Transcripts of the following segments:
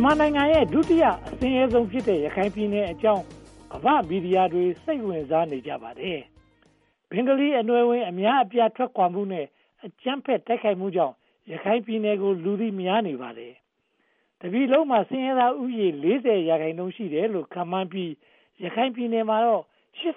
မြန်မာနိုင်ငံရဲ့ဒုတိယအဆင်းရဲဆုံးဖြစ်တဲ့ရခိုင်ပြည်နယ်အကြောင်းကမ္ဘာမီဒီယာတွေစိတ်ဝင်စားနေကြပါတယ်။ဘင်္ဂလီအနွယ်ဝင်အများအပြားထွက်ခွာမှုနဲ့အကြမ်းဖက်တိုက်ခိုက်မှုကြောင့်ရခိုင်ပြည်နယ်ကိုလူသိများနေပါတယ်။တပြည်လုံးမှာဆင်းရဲသားဥယျာဉ်40%ရှိတယ်လို့ခန့်မှန်းပြီးရခိုင်ပြည်နယ်မှာတော့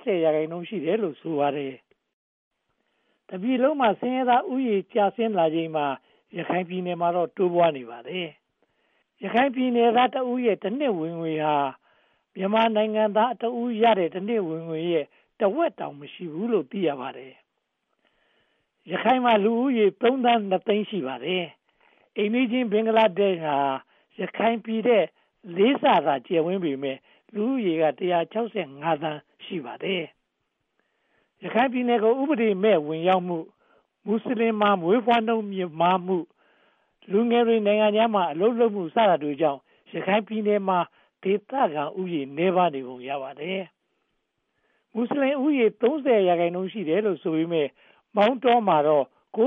80%ရှိတယ်လို့ဆိုပါတယ်။တပြည်လုံးမှာဆင်းရဲသားဥယျာဉ်ကျဆင်းလာချိန်မှာရခိုင်ပြည်နယ်မှာတော့တိုးပွားနေပါတယ်။ရခိုင်ပြည်နယ်သားတဦးရဲ့တစ်နှစ်ဝင်ငွေဟာမြန်မာနိုင်ငံသားတဦးရတဲ့တစ်နှစ်ဝင်ငွေရဲ့တဝက်တောင်မရှိဘူးလို့သိရပါတယ်။ရခိုင်မှာလူဦးရေ3 သန်း 2 သိန်းရှိပါတယ်။အိမ်နီးချင်းဘင်္ဂလားဒေ့ရှ်ဟာရခိုင်ပြည်တဲ့4 ဆသာကျယ်ဝန်းပေမဲ့လူဦးရေက165 သန်းရှိပါတယ်။ရခိုင်ပြည်နယ်ကိုဥပဒေမဲ့ဝင်ရောက်မှုမွတ်စလင်မှာမွေးဖွားနှုန်းမြင့်မားမှုလူငယ်တွေနိုင်ငံခြားမှာအလုပ်လုပ်မှုစတာတွေကြောင့်ရခိုင်ပြည်နယ်မှာဒေသခံဥယျာဉ်နှဲပါနေပုံရပါတယ်။မွတ်စလင်ဥယျာဉ်30%ရှိတယ်လို့ဆိုပေမဲ့မောင်းတောမှာတော့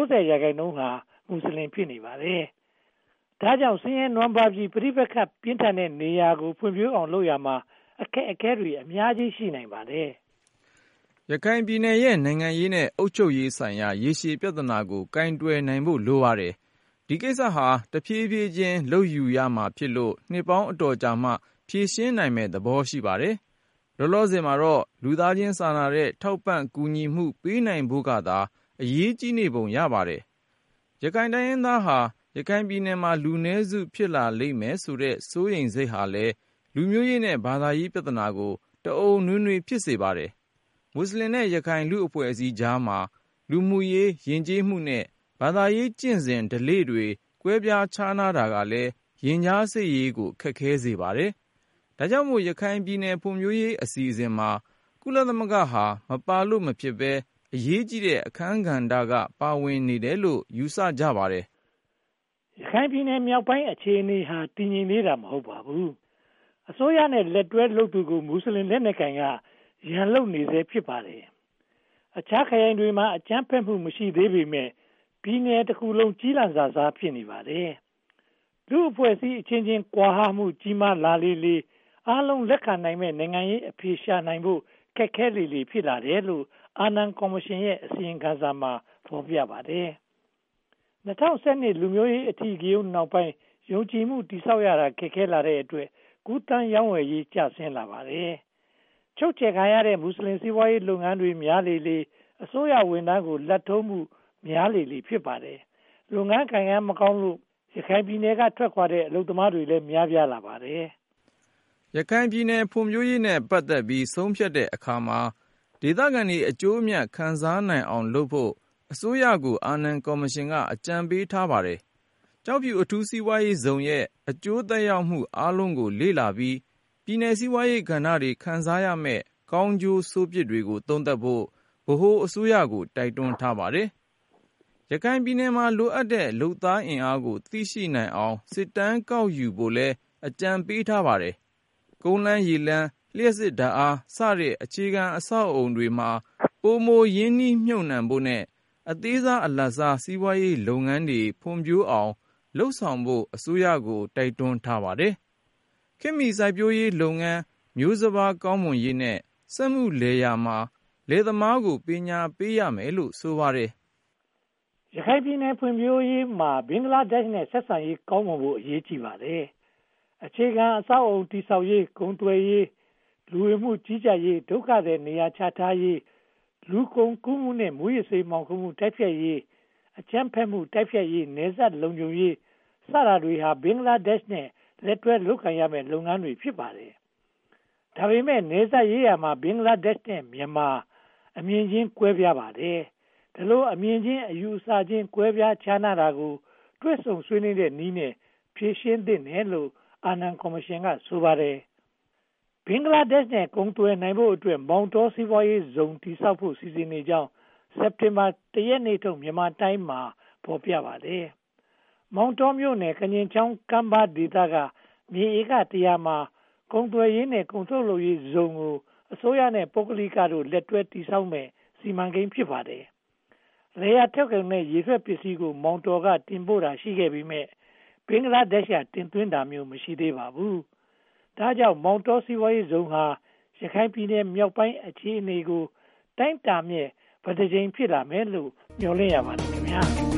90%ဟာမွတ်စလင်ဖြစ်နေပါတယ်။ဒါကြောင့်ဆင်းရဲနွမ်းပါးပြီးပြိပခတ်ပြင်းထန်တဲ့နေရာကိုဖွံ့ဖြိုးအောင်လုပ်ရမှာအခက်အခဲတွေအများကြီးရှိနိုင်ပါတယ်။ရခိုင်ပြည်နယ်ရဲ့နိုင်ငံရေးနဲ့အုပ်ချုပ်ရေးဆိုင်ရာရေရှည်ပြဿနာကိုကင်တွယ်နိုင်ဖို့လိုပါတယ်။ဒီကိစ္စဟာတဖြည်းဖြည်းချင်းလုပ်ယူရမှာဖြစ်လို့နှစ်ပေါင်းအတော်ကြာမှဖြေရှင်းနိုင်မယ့်သဘောရှိပါတယ်။လောလောဆယ်မှာတော့လူသားချင်းစာနာတဲ့ထောက်ပံ့ကူညီမှုပေးနိုင်ဖို့ကသာအရေးကြီးနေပုံရပါတယ်။ရခိုင်တိုင်းရင်းသားဟာရခိုင်ပြည်နယ်မှာလူနည်းစုဖြစ်လာလိမ့်မယ်ဆိုတဲ့စိုးရိမ်စိတ်ဟာလည်းလူမျိုးရေးနဲ့ဘာသာရေးပြဿနာကိုတအုံနွေးနွေးဖြစ်စေပါတယ်။မွတ်စလင်နဲ့ရခိုင်လူ့အဖွဲ့အစည်းကြားမှာလူမှုရေးယဉ်ကျေးမှုနဲ့ဘာသာရေးကျင့်စဉ်ဓလေ့တွေကွဲပြားခြားနားတာကလည်းရင်ကြားစေ့ရေးကိုခက်ခဲစေပါတယ်။ဒါကြောင့်မို့ရခိုင်ပြည်နယ်ဖွံ့ဖြိုးရေးအစီအစဉ်မှာကုလသမဂ္ဂဟာမပါလို့မဖြစ်ဘဲအရေးကြီးတဲ့အခန်းကဏ္ဍကပါဝင်နေတယ်လို့ယူဆကြပါတယ်။ရခိုင်ပြည်နယ်မြောက်ပိုင်းအခြေအနေဟာတည်ငြိမ်သေးတာမဟုတ်ပါဘူး။အစိုးရနဲ့လက်တွဲလုပ်သူကိုမွတ်စလင်လက်နက်ကိုင်ကရန်လုပ်နေသေးဖြစ်ပါတယ်။အခြားခရိုင်တွေမှာအကြမ်းဖက်မှုမရှိသေးပေမဲ့ပြည်နယ်တစ်ခုလုံးကြီးလန့်စာစားဖြစ်နေပါတယ်။လူအဖွဲ့အစည်းအချင်းချင်းကွာဟမှုကြီးမားလာလေအားလုံးလက်ခံနိုင်မဲ့နိုင်ငံရေးအဖြေရှာနိုင်ဖို့ခက်ခဲလေဖြစ်လာတယ်လို့အာနန်ကော်မရှင်ရဲ့အစီရင်ခံစာမှာဖော်ပြပါတယ်။2012လူမျိုးရေးအထီးကရုဏ်းနောက်ပိုင်းယုံကြည်မှုတိဆောက်ရတာခက်ခဲလာတဲ့အတွက်ကူးတန်းရောင်းဝယ်ရေးကျဆင်းလာပါတယ်။ချုပ်ချယ်ခံရတဲ့မွတ်စလင်စီးပွားရေးလုပ်ငန်းတွေများလေအစိုးရဝန်ထမ်းကိုလက်ထုံးမှုများလေဖြစ်ပါတယ်။လုပ်ငန်းကိုင်ငန်းမကောင်းလို့ရခိုင်ပြည်နယ်ကထွက်ခွာတဲ့အလုပ်သမားတွေလည်းများပြားလာပါတယ်။ရခိုင်ပြည်နယ်ဖွံ့ဖြိုးရေးနဲ့ပတ်သက်ပြီးဆုံးဖြတ်တဲ့အခါမှာဒေသခံတွေအကျိုးအမြတ်ခံစားနိုင်အောင်လုပ်ဖို့အစိုးရကိုအာနန်ကော်မရှင်ကအကြံပေးထားပါတယ်။ကျောက်ဖြူအထူးစီးပွားရေးဇုံရဲ့အကျိုးသက်ရောက်မှုအားလုံးကိုလေ့လာပြီးပြည်내စီးပွားရေးကဏ္ဍတွေခံစားရမယ့်ကောင်းကျိုးဆိုးပြစ်တွေကိုသုံးသပ်ဖို့ဗဟိုအစိုးရကိုတိုက်တွန်းထားပါတယ်။ရခိုင်ပြည်နယ်မှာလိုအပ်တဲ့လုပ်သားအင်အားကိုသိရှိနိုင်အောင်စစ်တမ်းကောက်ယူဖို့လည်းအကြံပေးထားပါတယ်။ကုန်းလမ်းရေလမ်းလျှပ်စစ်ဓာတ်အားစတဲ့အခြေခံအဆောက်အအုံတွေမှာပိုမိုရင်းနှီးမြှုပ်နှံဖို့နဲ့အသေးစားအလတ်စားစီးပွားရေးလုပ်ငန်းတွေဖွံ့ဖြိုးအောင်လုပ်ဆောင်ဖို့အစိုးရကိုတိုက်တွန်းထားပါတယ်။ခေတ်မီစိုက်ပျိုးရေးလုပ်ငန်းမျိုးစပါးကောင်းမွန်ရေးနဲ့စက်မှုလယ်ယာမှာလယ်သမားကိုပညာပေးရမယ်လို့ဆိုပါတယ်။ရခိုင်ပြည်နယ်ဖွံ့ဖြိုးရေးမှာဘင်္ဂလားဒေ့ရှ်နဲ့ဆက်ဆံရေးကောင်းမွန်ဖို့အရေးကြီးပါတယ်။အခြေခံအဆောက်အုံတည်ဆောက်ရေးကုန်သွယ်ရေးလူဝင်မှုကြီးကြပ်ရေးဒုက္ခသည်နေရာချထားရေးလူကုန်ကူးမှုနဲ့မူးယစ်ဆေးမှောင်ခိုမှုတိုက်ဖျက်ရေးအကြမ်းဖက်မှုတိုက်ဖျက်ရေးနယ်စပ်လုံခြုံရေးစတာတွေဟာဘင်္ဂလားဒေ့ရှ်နဲ့လက်တွဲလုပ်ကိုင်ရမယ့်လုပ်ငန်းတွေဖြစ်ပါတယ်။ဒါပေမဲ့နယ်စပ်ရေးရာမှာဘင်္ဂလားဒေ့ရှ်နဲ့မြန်မာအမြင်ချင်းကွဲပြားပါတယ်။ဒီလိုအမြင်ချင်းအယူအဆချင်းကွဲပြားခြားနာတာကိုတွဲဆုံဆွေးနွေးတဲ့နည်းနဲ့ဖြေရှင်းသင့်တယ်လို့အာနန်ကော်မရှင်ကဆိုပါတယ်။ဘင်္ဂလားဒေ့ရှ်နဲ့ကုန်သွယ်နိုင်ဖို့အတွက်မောင်တောစီးပွားရေးဇုံတည်ဆောက်ဖို့စီစဉ်နေကြောင်းစက်တင်ဘာ1ရက်နေ့ထုတ်မြန်မာတိုင်းမှာဖော်ပြပါတယ်။မောင်တောမြို့နယ်ကညင်ချောင်းကမ်းပါးဒေသကမြေဧက100မှာကုန်သွယ်ရေးနဲ့ကုန်ထုတ်လုပ်ရေးဇုံကိုအစိုးရနဲ့ပုဂ္ဂလိကတို့လက်တွဲတည်ဆောက်မဲ့စီမံကိန်းဖြစ်ပါတယ်။လယ်ယာထုတ်ကုန်နဲ့ရေထွက်ပစ္စည်းကိုမောင်တော်ကတင်ပို့တာရှိခဲ့ပြီးမြဲဘင်္ဂလားဒေ့ရှ်ကတင်သွင်းတာမျိုးမရှိသေးပါဘူး။ဒါကြောင့်မောင်တောစီးပွားရေးဇုံဟာရခိုင်ပြည်နယ်မြောက်ပိုင်းအခြေအနေကိုတိုင်းတာမြဲဗဒကြိမ်ဖြစ်လာမယ်လို့မျှော်လင့်ရပါတယ်ခင်ဗျာ။